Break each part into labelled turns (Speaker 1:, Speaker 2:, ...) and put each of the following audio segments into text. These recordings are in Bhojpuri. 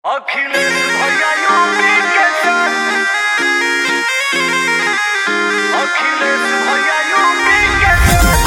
Speaker 1: अखिलेश भैया यूपी के सन। अखिलेश भैया यूपी के सन।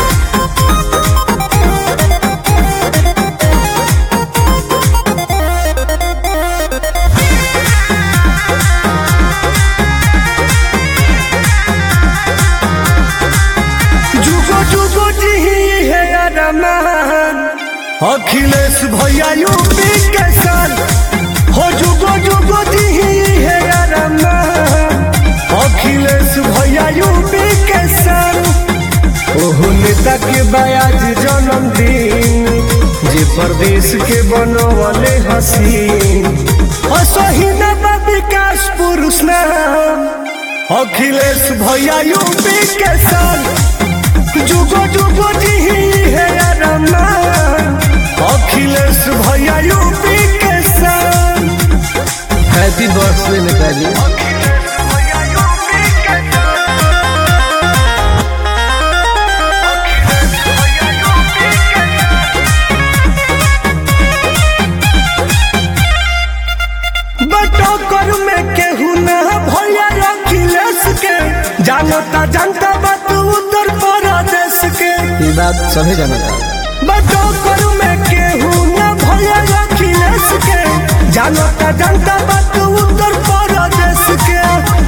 Speaker 1: जुगो जुगो जी है अरमान। अखिलेश भैया यूपी के सन। हो जुगो जुगो जी है अरमान। अखिलेश भैया यूपी के सन। ओहो नेता के बयाज जन्मदिन जे प्रदेश के बनवले हसीन। असहीन विकास पुरुष नाम अखिलेश भैया यूपी के सन। जुगो जुगो जी है अरमान। अखिलेश भैया यूपी के सन।
Speaker 2: हैप्पी बर्थडे नेताजी।
Speaker 1: अखिलेश भैया यूपी के सन। अखिलेश भैया यूपी के सन। बटोकर में केहू ना भैया अखिलेश के। जानता जनता बात उत्तर प्रदेश के।
Speaker 2: ये बात सभी जानता।
Speaker 1: बटोकर में केहू ना भैया अखिलेश के। जानता जनता बात उत्तर प्रदेश के।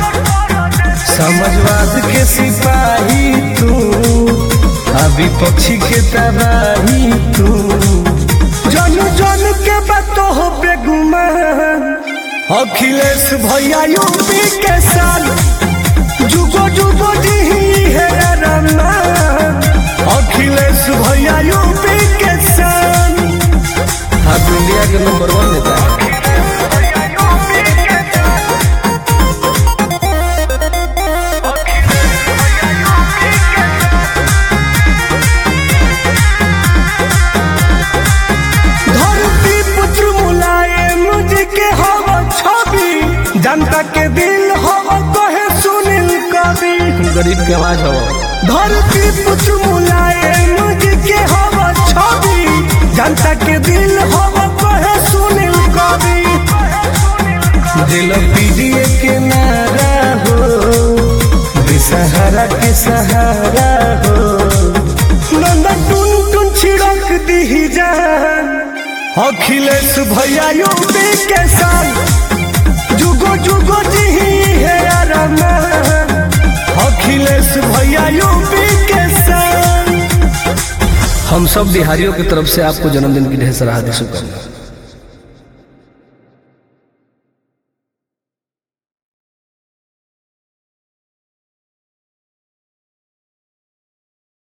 Speaker 1: समाजवाद के सिपाही तू, अभी पक्षी के तबाही तू। जन जन के बातों हो बेगुमान। अखिलेश भैया यूपी के सन। जुगो जुगो जी है अरमान। अखिलेश भैया यूपी के सन।
Speaker 2: आप इंडिया के नंबर 1 नेता है।
Speaker 1: धरती पुत्र मुलायम जी के हवा छवि। जनता के दिल हवा कहे सुनील कवि।
Speaker 2: गरीब के आवाज हो।
Speaker 1: धरती पुत्र मुलायम जी के हवा छवि। जनता के दिल हवा कहे सुनील कवि। दिल पीड़िए के नारा हो, बेसहारा के सहारा हो। नंदा टुन टुन छिड़क दी जान। अखिलेश भैया यूपी के सन। जुगो जुगो जी है अरमान। अखिलेश भैया यूपी के सन।
Speaker 2: हम सब बिहारियों की तरफ से आपको जन्मदिन की ढेर सारी हार्दिक शुभकामनाएं।